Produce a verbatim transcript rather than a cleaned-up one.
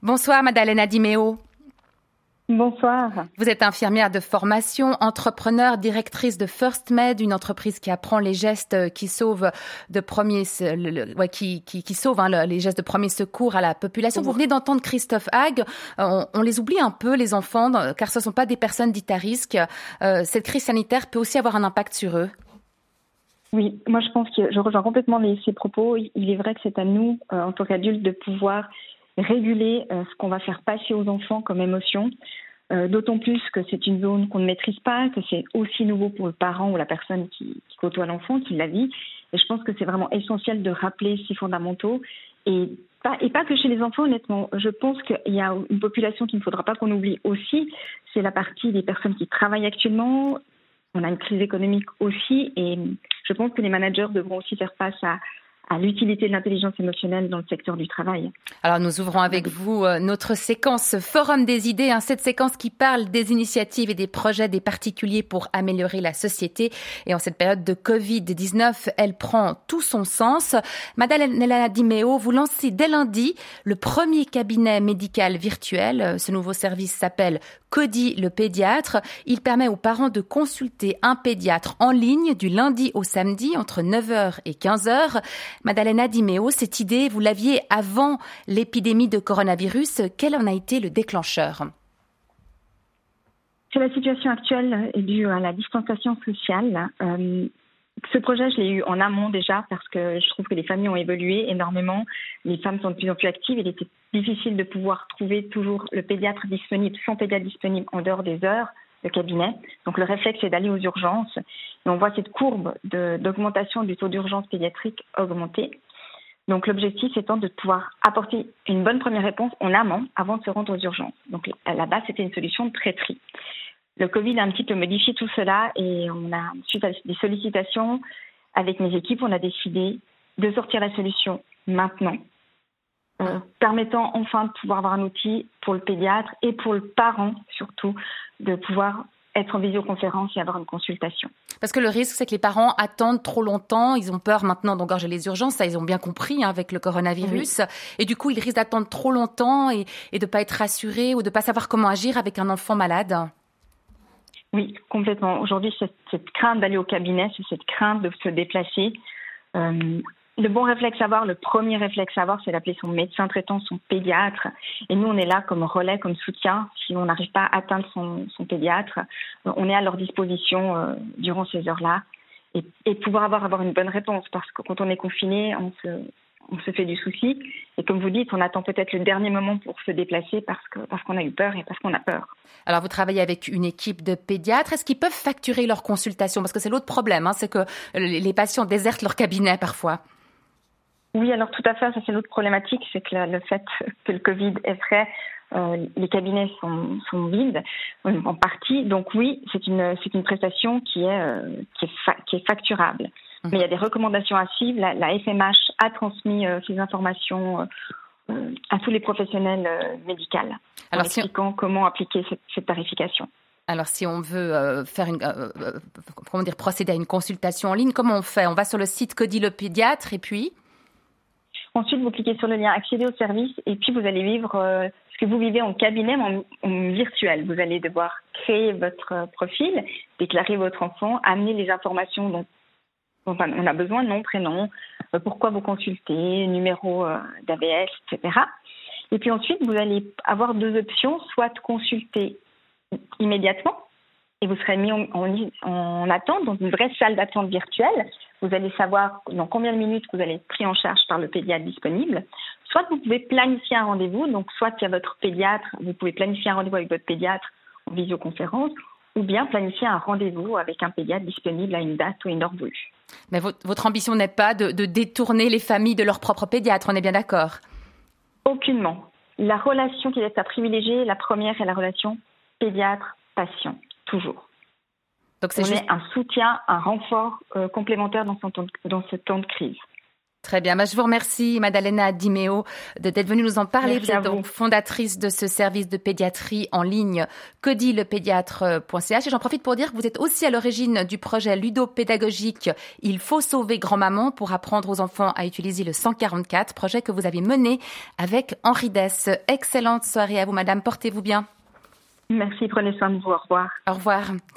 Bonsoir Madalena Di Meo. Bonsoir. Vous êtes infirmière de formation, entrepreneur, directrice de First Med, une entreprise qui apprend les gestes qui sauvent de premier, le, le, ouais, qui, qui, qui sauvent hein, le, les gestes de premier secours à la population. Vous venez d'entendre Christophe Hague. On, on les oublie un peu, les enfants, car ce ne sont pas des personnes dites à risque. Euh, cette crise sanitaire peut aussi avoir un impact sur eux. Oui, moi je pense que je rejoins complètement les, ces propos. Il est vrai que c'est à nous, euh, en tant qu'adultes, de pouvoir réguler euh, ce qu'on va faire passer aux enfants comme émotion, euh, d'autant plus que c'est une zone qu'on ne maîtrise pas, que c'est aussi nouveau pour le parent ou la personne qui, qui côtoie l'enfant, qui la vit. Et je pense que c'est vraiment essentiel de rappeler ces fondamentaux et pas, et pas que chez les enfants, honnêtement. Je pense qu'il y a une population qu'il ne faudra pas qu'on oublie aussi, c'est la partie des personnes qui travaillent actuellement. On a une crise économique aussi et je pense que les managers devront aussi faire face à à l'utilité de l'intelligence émotionnelle dans le secteur du travail. Alors nous ouvrons avec vous euh, notre séquence Forum des idées, hein, cette séquence qui parle des initiatives et des projets des particuliers pour améliorer la société. Et en cette période de covid dix-neuf, elle prend tout son sens. Madalena Di Meo, vous lancez dès lundi le premier cabinet médical virtuel. Ce nouveau service s'appelle Cody le pédiatre. Il permet aux parents de consulter un pédiatre en ligne du lundi au samedi entre neuf heures et quinze heures. Madalena Di Meo, cette idée, vous l'aviez avant l'épidémie de coronavirus. Quel en a été le déclencheur ? C'est la situation actuelle est due à la distanciation sociale. Euh, ce projet, je l'ai eu en amont déjà parce que je trouve que les familles ont évolué énormément. Les femmes sont de plus en plus actives. Il était difficile de pouvoir trouver toujours le pédiatre disponible, son pédiatre disponible en dehors des heures de cabinet. Donc le réflexe, c'est d'aller aux urgences. Et on voit cette courbe de, d'augmentation du taux d'urgence pédiatrique augmenter. Donc l'objectif étant de pouvoir apporter une bonne première réponse en amont avant de se rendre aux urgences. Donc à la base, c'était une solution de traiterie. Le Covid a un petit peu modifié tout cela et on a, suite à des sollicitations avec mes équipes, on a décidé de sortir la solution maintenant, euh, permettant enfin de pouvoir avoir un outil pour le pédiatre et pour le parent surtout, de pouvoir être en visioconférence et avoir une consultation. Parce que le risque, c'est que les parents attendent trop longtemps. Ils ont peur maintenant d'engorger les urgences. Ça, ils ont bien compris hein, avec le coronavirus. Oui. Et du coup, ils risquent d'attendre trop longtemps et, et de ne pas être rassurés ou de ne pas savoir comment agir avec un enfant malade. Oui, complètement. Aujourd'hui, cette, cette crainte d'aller au cabinet, c'est cette crainte de se déplacer. Euh, le bon réflexe à avoir, le premier réflexe à avoir, c'est d'appeler son médecin traitant, son pédiatre. Et nous, on est là comme relais, comme soutien. Si on n'arrive pas à atteindre son, son pédiatre, on est à leur disposition euh, durant ces heures-là. Et, et pouvoir avoir, avoir une bonne réponse. Parce que quand on est confiné, on se... on se fait du souci. Et comme vous dites, on attend peut-être le dernier moment pour se déplacer parce que parce qu'on a eu peur et parce qu'on a peur. Alors, vous travaillez avec une équipe de pédiatres. Est-ce qu'ils peuvent facturer leurs consultations ? Parce que c'est l'autre problème, hein, c'est que les patients désertent leur cabinet parfois. Oui, alors tout à fait, ça c'est l'autre problématique, c'est que le fait que le Covid est vrai, euh, les cabinets sont, sont vides en partie. Donc oui, c'est une, c'est une prestation qui est, euh, qui est, fa- qui est facturable. Mais il y a des recommandations à suivre. La, la F M H a transmis euh, ces informations euh, à tous les professionnels euh, médicaux en Alors, expliquant si on... comment appliquer cette, cette tarification. Alors, si on veut euh, faire une, euh, euh, comment dire, procéder à une consultation en ligne, comment on fait ? On va sur le site Cody le pédiatre et puis Ensuite, vous cliquez sur le lien accéder au service et puis vous allez vivre euh, ce que vous vivez en cabinet, en, en virtuel. Vous allez devoir créer votre profil, déclarer votre enfant, amener les informations dont Enfin, on a besoin de nom, prénom, euh, pourquoi vous consultez, numéro euh, d'A V S, et cetera. Et puis ensuite, vous allez avoir deux options, soit consulter immédiatement, et vous serez mis en, en, en attente dans une vraie salle d'attente virtuelle. Vous allez savoir dans combien de minutes vous allez être pris en charge par le pédiatre disponible. Soit vous pouvez planifier un rendez-vous, donc soit il y a votre pédiatre, vous pouvez planifier un rendez-vous avec votre pédiatre en visioconférence, ou bien planifier un rendez-vous avec un pédiatre disponible à une date ou une heure voulue. Mais votre, votre ambition n'est pas de, de détourner les familles de leur propre pédiatre, on est bien d'accord ? Aucunement. La relation qui est à privilégier, la première est la relation pédiatre-patient, toujours. Donc c'est on juste... est un soutien, un renfort euh, complémentaire dans ce temps de, dans ce temps de crise. Très bien. Bah, je vous remercie, Maddalena Di Meo, d'être venue nous en parler. Merci vous êtes donc fondatrice de ce service de pédiatrie en ligne codilepédiatre point c h. Et j'en profite pour dire que vous êtes aussi à l'origine du projet ludopédagogique Il faut sauver grand-maman pour apprendre aux enfants à utiliser le cent quarante-quatre, projet que vous avez mené avec Henri Dess. Excellente soirée à vous, madame. Portez-vous bien. Merci, prenez soin de vous. Au revoir. Au revoir.